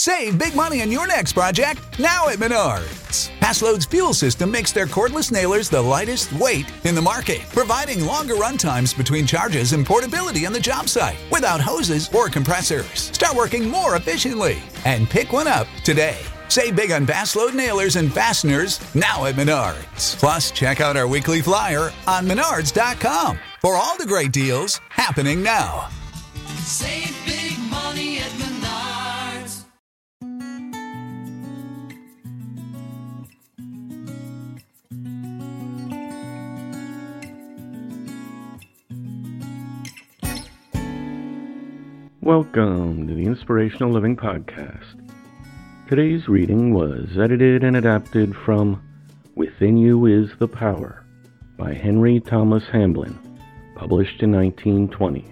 Save big money on your next project now at Menards. Passload's fuel system makes their cordless nailers the lightest weight in the market, providing longer run times between charges and portability on the job site without hoses or compressors. Start working more efficiently and pick one up today. Save big on Passload nailers and fasteners now at Menards. Plus, check out our weekly flyer on menards.com for all the great deals happening now. Save big money at Menards. Welcome to the Inspirational Living Podcast. Today's reading was edited and adapted from Within You is the Power by Henry Thomas Hamblin, published in 1920.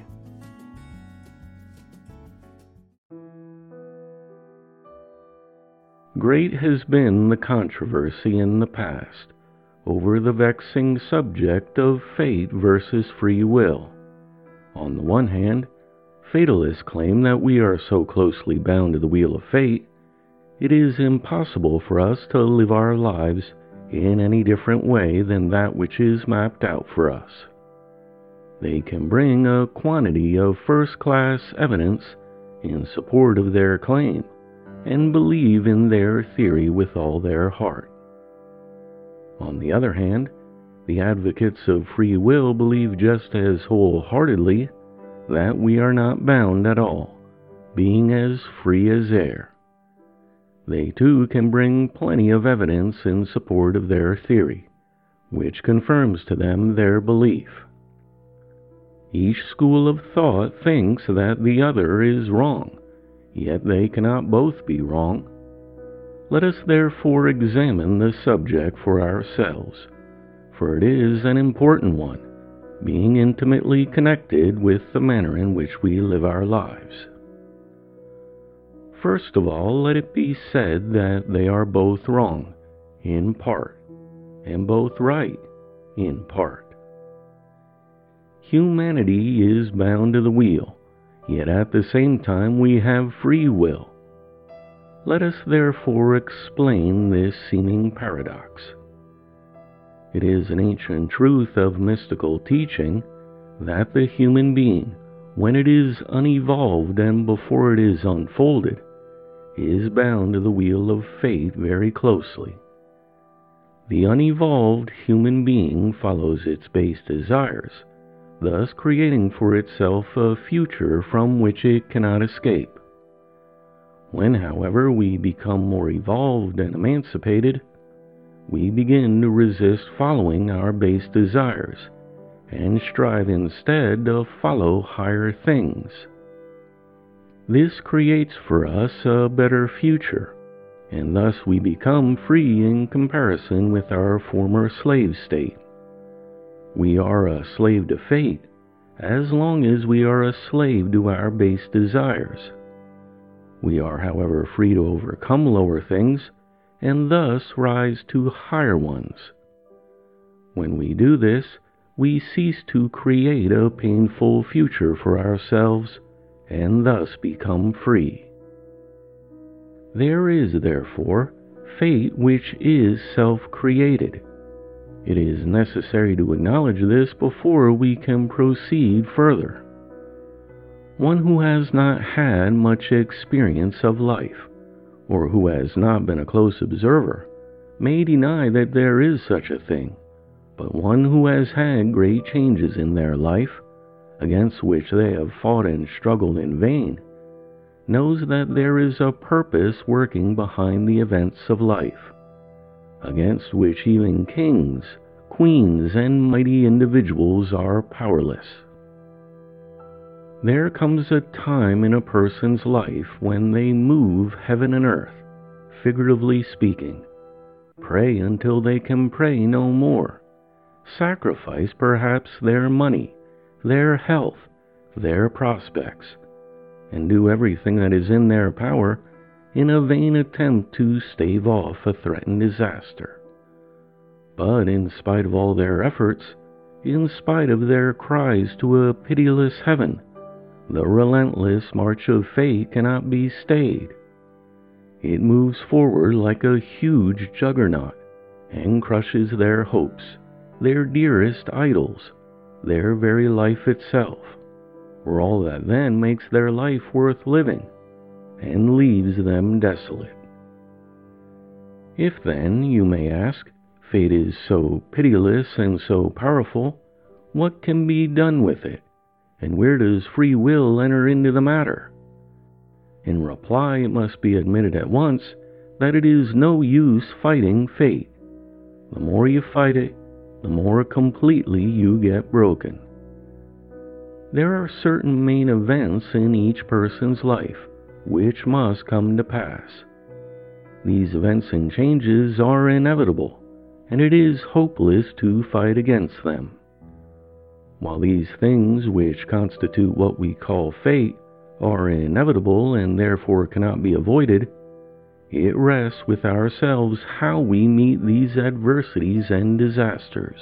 Great has been the controversy in the past over the vexing subject of fate versus free will. On the one hand, fatalists claim that we are so closely bound to the wheel of fate, it is impossible for us to live our lives in any different way than that which is mapped out for us. They can bring a quantity of first-class evidence in support of their claim and believe in their theory with all their heart. On the other hand, the advocates of free will believe just as wholeheartedly that we are not bound at all, being as free as air. They too can bring plenty of evidence in support of their theory, which confirms to them their belief. Each school of thought thinks that the other is wrong, yet they cannot both be wrong. Let us therefore examine the subject for ourselves, for it is an important one, being intimately connected with the manner in which we live our lives. First of all, let it be said that they are both wrong, in part, and both right, in part. Humanity is bound to the wheel, yet at the same time we have free will. Let us therefore explain this seeming paradox. It is an ancient truth of mystical teaching that the human being, when it is unevolved and before it is unfolded, is bound to the wheel of fate very closely. The unevolved human being follows its base desires, thus creating for itself a future from which it cannot escape. When, however, we become more evolved and emancipated, we begin to resist following our base desires and strive instead to follow higher things. This creates for us a better future, and thus we become free in comparison with our former slave state. We are a slave to fate as long as we are a slave to our base desires. We are, however, free to overcome lower things and thus rise to higher ones. When we do this, we cease to create a painful future for ourselves and thus become free. There is, therefore, fate which is self-created. It is necessary to acknowledge this before we can proceed further. One who has not had much experience of life, or who has not been a close observer, may deny that there is such a thing, but one who has had great changes in their life, against which they have fought and struggled in vain, knows that there is a purpose working behind the events of life, against which even kings, queens, and mighty individuals are powerless. There comes a time in a person's life when they move heaven and earth, figuratively speaking, pray until they can pray no more, sacrifice perhaps their money, their health, their prospects, and do everything that is in their power in a vain attempt to stave off a threatened disaster. But in spite of all their efforts, in spite of their cries to a pitiless heaven, the relentless march of fate cannot be stayed. It moves forward like a huge juggernaut and crushes their hopes, their dearest idols, their very life itself, or all that then makes their life worth living, and leaves them desolate. If then, you may ask, fate is so pitiless and so powerful, what can be done with it, and where does free will enter into the matter? In reply, it must be admitted at once that it is no use fighting fate. The more you fight it, the more completely you get broken. There are certain main events in each person's life which must come to pass. These events and changes are inevitable, and it is hopeless to fight against them. While these things which constitute what we call fate are inevitable and therefore cannot be avoided, it rests with ourselves how we meet these adversities and disasters.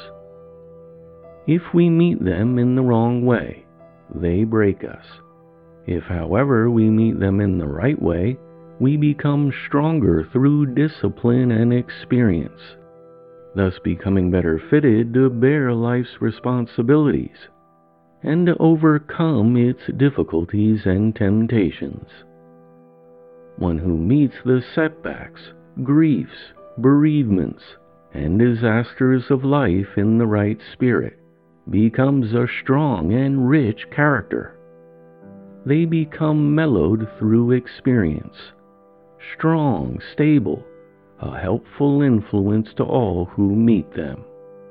If we meet them in the wrong way, they break us. If, however, we meet them in the right way, we become stronger through discipline and experience, thus becoming better fitted to bear life's responsibilities and to overcome its difficulties and temptations. One who meets the setbacks, griefs, bereavements, and disasters of life in the right spirit becomes a strong and rich character. They become mellowed through experience, strong, stable, a helpful influence to all who meet them.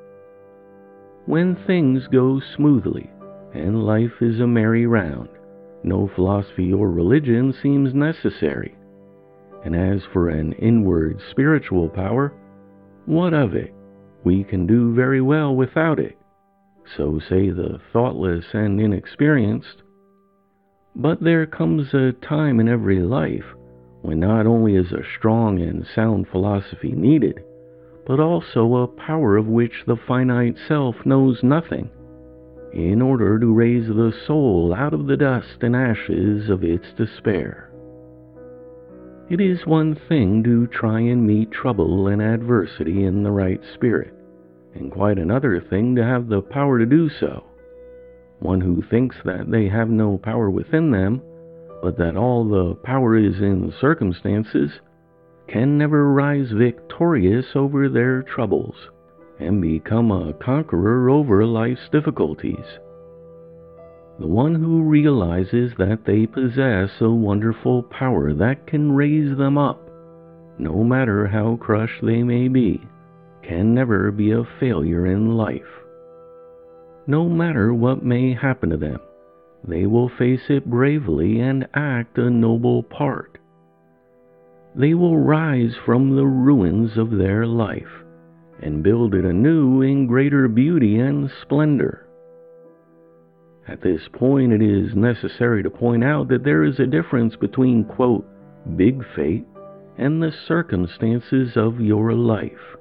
When things go smoothly and life is a merry round, no philosophy or religion seems necessary. And as for an inward spiritual power, what of it? We can do very well without it, so say the thoughtless and inexperienced. But there comes a time in every life when not only is a strong and sound philosophy needed, but also a power of which the finite self knows nothing, in order to raise the soul out of the dust and ashes of its despair. It is one thing to try and meet trouble and adversity in the right spirit, and quite another thing to have the power to do so. One who thinks that they have no power within them, but that all the power is in circumstances, can never rise victorious over their troubles and become a conqueror over life's difficulties. The one who realizes that they possess a wonderful power that can raise them up, no matter how crushed they may be, can never be a failure in life. No matter what may happen to them, they will face it bravely and act a noble part. They will rise from the ruins of their life and build it anew in greater beauty and splendor. At this point, it is necessary to point out that there is a difference between, quote, big fate and the circumstances of your life.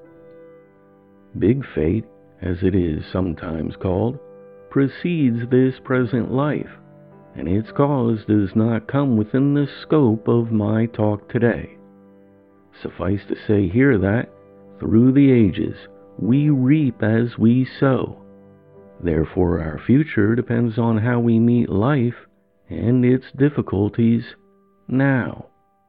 Big fate, as it is sometimes called, precedes this present life, and its cause does not come within the scope of my talk today. Suffice to say here that, through the ages, we reap as we sow. Therefore, our future depends on how we meet life and its difficulties now.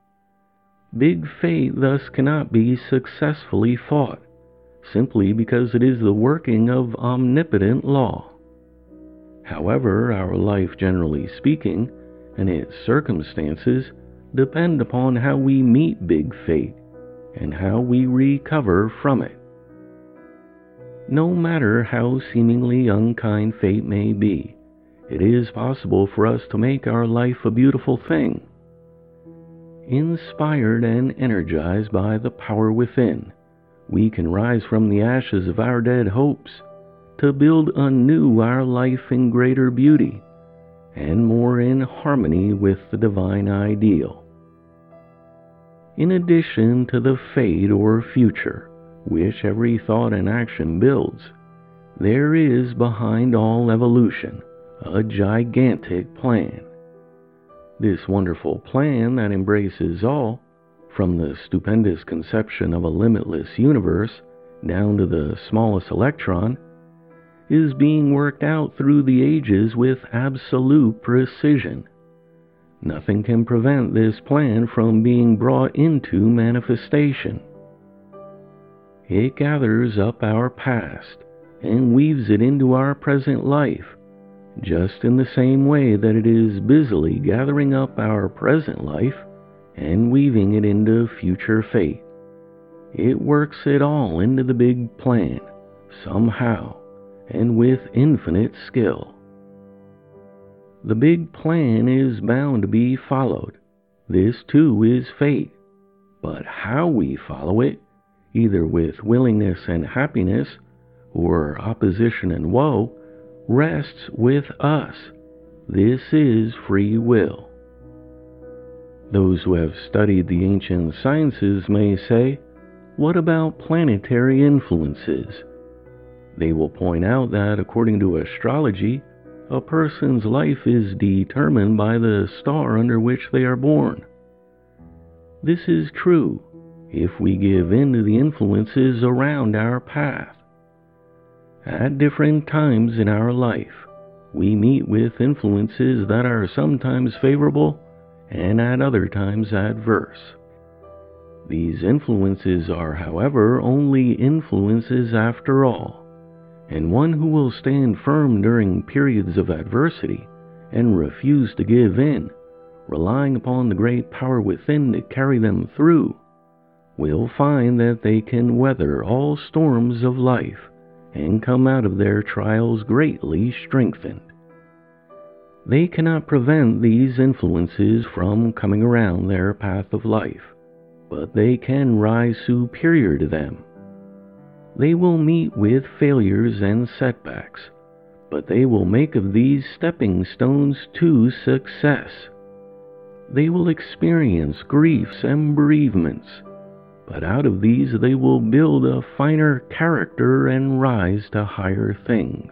Big fate thus cannot be successfully fought, simply because it is the working of omnipotent law. However, our life, generally speaking, and its circumstances depend upon how we meet big fate and how we recover from it. No matter how seemingly unkind fate may be, it is possible for us to make our life a beautiful thing. Inspired and energized by the power within, we can rise from the ashes of our dead hopes to build anew our life in greater beauty and more in harmony with the divine ideal. In addition to the fate or future which every thought and action builds, there is behind all evolution a gigantic plan. This wonderful plan that embraces all, from the stupendous conception of a limitless universe down to the smallest electron, is being worked out through the ages with absolute precision. Nothing can prevent this plan from being brought into manifestation. It gathers up our past and weaves it into our present life, just in the same way that it is busily gathering up our present life and weaving it into future fate. It works it all into the big plan, somehow, and with infinite skill. The big plan is bound to be followed. This too is fate. But how we follow it, either with willingness and happiness, or opposition and woe, rests with us. This is free will. Those who have studied the ancient sciences may say, what about planetary influences? They will point out that according to astrology, a person's life is determined by the star under which they are born. This is true if we give in to the influences around our path. At different times in our life, we meet with influences that are sometimes favorable and at other times adverse. These influences are, however, only influences after all, and one who will stand firm during periods of adversity and refuse to give in, relying upon the great power within to carry them through, will find that they can weather all storms of life and come out of their trials greatly strengthened. They cannot prevent these influences from coming around their path of life, but they can rise superior to them. They will meet with failures and setbacks, but they will make of these stepping stones to success. They will experience griefs and bereavements, but out of these they will build a finer character and rise to higher things.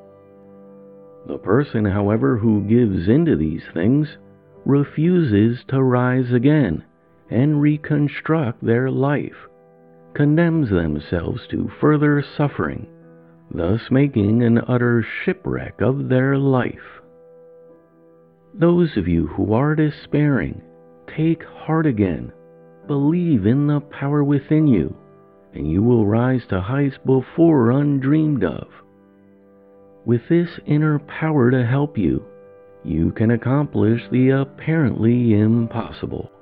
The person, however, who gives into these things refuses to rise again and reconstruct their life, condemns themselves to further suffering, thus making an utter shipwreck of their life. Those of you who are despairing, take heart again. Believe in the power within you, and you will rise to heights before undreamed of. With this inner power to help you, you can accomplish the apparently impossible.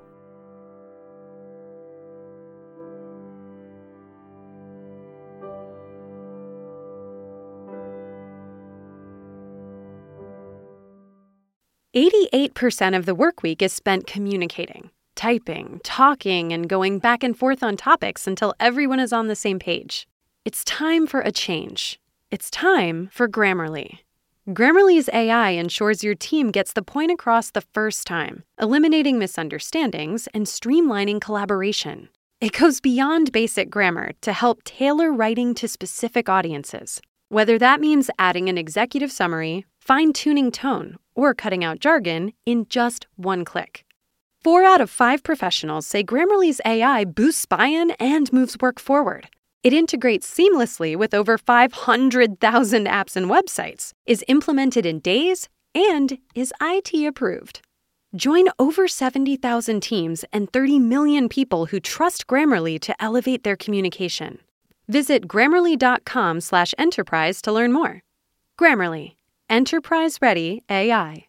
%88 of the work week is spent communicating, typing, talking, and going back and forth on topics until everyone is on the same page. It's time for a change. It's time for Grammarly. Grammarly's AI ensures your team gets the point across the first time, eliminating misunderstandings and streamlining collaboration. It goes beyond basic grammar to help tailor writing to specific audiences, whether that means adding an executive summary, fine-tuning tone, or cutting out jargon in just one click. 4 out of 5 professionals say Grammarly's AI boosts buy-in and moves work forward. It integrates seamlessly with over 500,000 apps and websites, is implemented in days, and is IT approved. Join over 70,000 teams and 30 million people who trust Grammarly to elevate their communication. Visit Grammarly.com/enterprise to learn more. Grammarly. Enterprise-ready AI.